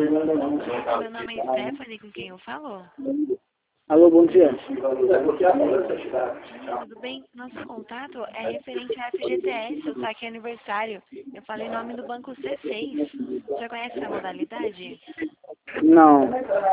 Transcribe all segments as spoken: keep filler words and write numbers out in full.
Meu nome é Stephanie, com quem eu falo? Alô, bom dia. Tudo bem? Nosso contato é referente à F G T S, o saque aniversário. Eu falei em nome do banco C seis. O senhor conhece essa modalidade? Não.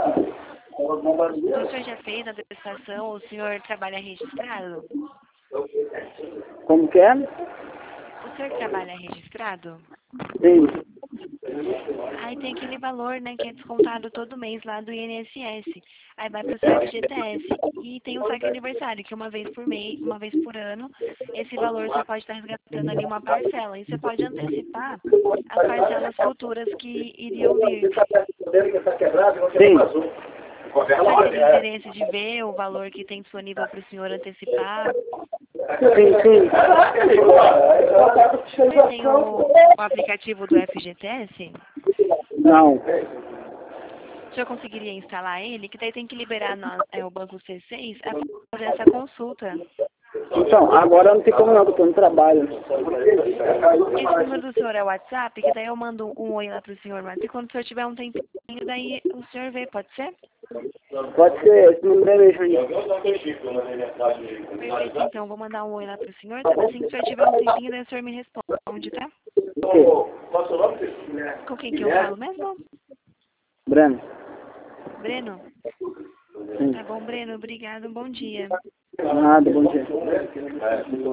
O senhor já fez a atestação? O senhor trabalha registrado? Como que é? O senhor trabalha registrado? Sim. Aí tem aquele valor, né, que é descontado todo mês lá do I N S S. Aí vai para o seu F G T S. E tem o saque aniversário, que uma vez por mês, uma vez por ano, esse valor você pode estar resgatando ali uma parcela. E você pode antecipar as parcelas futuras que iriam vir. Sim. Você tem interesse de ver o valor que tem disponível para o senhor antecipar? Sim, sim. Você tem o, o aplicativo do F G T S? Não. O senhor conseguiria instalar ele? Que daí tem que liberar no, é, o banco C seis a fazer essa consulta. Então, agora não tem como não, que eu tô no trabalho. Esse número do senhor é o WhatsApp, que daí eu mando um oi lá pro senhor, mas e quando o senhor tiver um tempinho, daí o senhor vê, pode ser? Pode ser, esse número é mesmo aí. Perfeito, então, vou mandar um oi lá pro senhor, tá? Assim que o senhor tiver um tempinho, daí o senhor me responde, tá? Ok. Com quem que eu falo mesmo? Breno. Breno? Sim. Tá bom, Breno, obrigado, bom dia. Nada, bom dia.